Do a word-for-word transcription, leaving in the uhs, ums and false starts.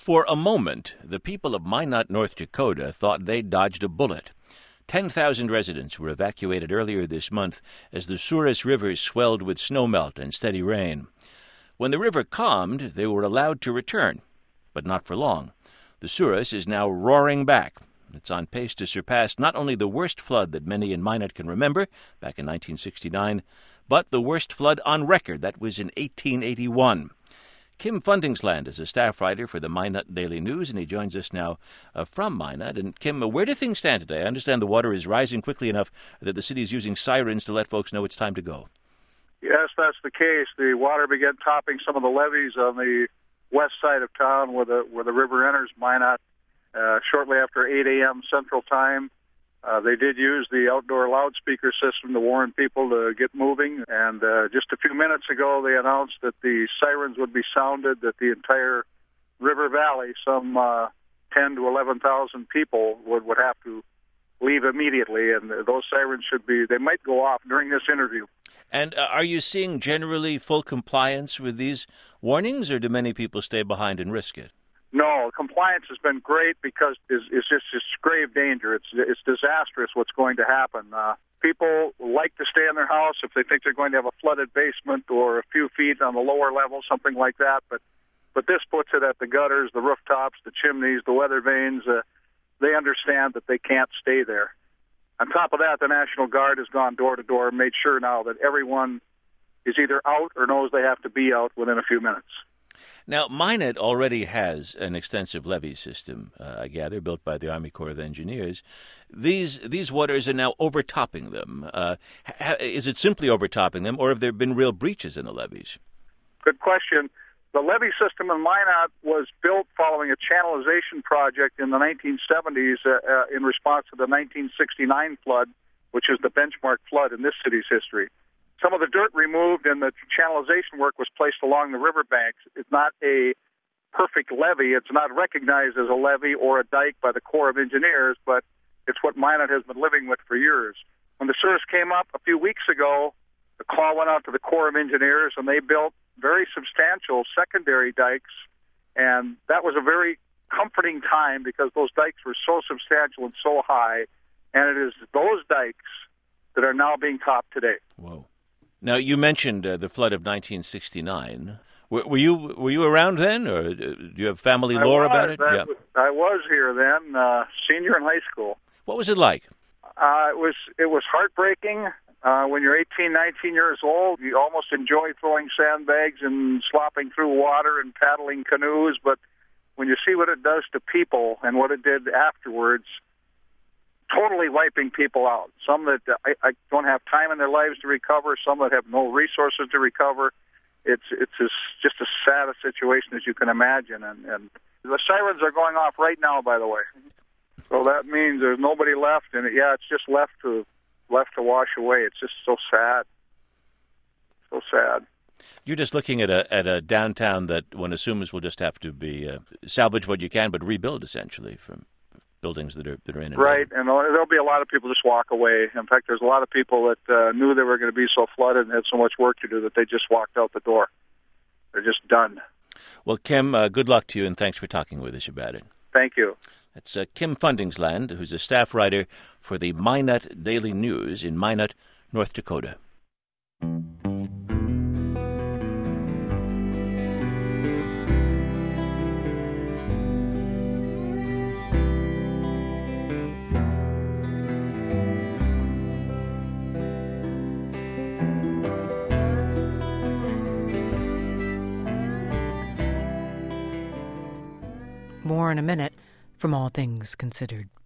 For a moment, the people of Minot, North Dakota, thought they'd dodged a bullet. ten thousand residents were evacuated earlier this month as the Souris River swelled with snowmelt and steady rain. When the river calmed, they were allowed to return, but not for long. The Souris is now roaring back. It's on pace to surpass not only the worst flood that many in Minot can remember, back in nineteen sixty-nine, but the worst flood on record. That was in eighteen eighty-one. Kim Fundingsland is a staff writer for the Minot Daily News, and he joins us now uh, from Minot. And Kim, where do things stand today? I understand the water is rising quickly enough that the city is using sirens to let folks know it's time to go. Yes, that's the case. The water began topping some of the levees on the west side of town where the where the river enters Minot uh, shortly after eight a.m. Central Time. Uh, they did use the outdoor loudspeaker system to warn people to get moving. And uh, just a few minutes ago, they announced that the sirens would be sounded, that the entire river valley, some uh, ten to eleven thousand people, would, would have to leave immediately. And those sirens should be, they might go off during this interview. And uh, are you seeing generally full compliance with these warnings, or do many people stay behind and risk it? No, compliance has been great because it's, it's just it's grave danger. It's it's disastrous what's going to happen. Uh, people like to stay in their house if they think they're going to have a flooded basement or a few feet on the lower level, something like that. But but this puts it at the gutters, the rooftops, the chimneys, the weather vanes. Uh, they understand that they can't stay there. On top of that, the National Guard has gone door to door and made sure now that everyone is either out or knows they have to be out within a few minutes. Now, Minot already has an extensive levee system, uh, I gather, built by the Army Corps of Engineers. These these waters are now overtopping them. Uh, ha- is it simply overtopping them, or have there been real breaches in the levees? Good question. The levee system in Minot was built following a channelization project in the nineteen seventies uh, uh, in response to the nineteen sixty-nine flood, which is the benchmark flood in this city's history. Some of the dirt removed and the channelization work was placed along the riverbanks. It's not a perfect levee. It's not recognized as a levee or a dike by the Corps of Engineers, but it's what Minot has been living with for years. When the Souris came up a few weeks ago, the call went out to the Corps of Engineers, and they built very substantial secondary dikes, and that was a very comforting time because those dikes were so substantial and so high, and it is those dikes that are now being topped today. Whoa. Now, you mentioned uh, the flood of nineteen sixty-nine. Were, were you were you around then, or do you have family I lore was, about it? I, yeah. I was here then, uh, senior in high school. What was it like? Uh, it was it was heartbreaking. Uh, when you're eighteen, nineteen years old, you almost enjoy throwing sandbags and slopping through water and paddling canoes. But when you see what it does to people and what it did afterwards, totally wiping people out. Some that I, I don't have time in their lives to recover, some that have no resources to recover. It's it's as, just as sad a situation as you can imagine. And, and the sirens are going off right now, by the way. So that means there's nobody left, and it, yeah, it's just left to left to wash away. It's just so sad, so sad. You're just looking at a at a downtown that one assumes will just have to be uh, salvage what you can, but rebuild essentially from buildings that are that are in and right, out. And there'll be a lot of people just walk away. In fact, there's a lot of people that uh, knew they were going to be so flooded and had so much work to do that they just walked out the door. They're just done. Well, Kim, uh, good luck to you, and thanks for talking with us about it. Thank you. That's uh, Kim Fundingsland, who's a staff writer for the Minot Daily News in Minot, North Dakota. More in a minute from All Things Considered.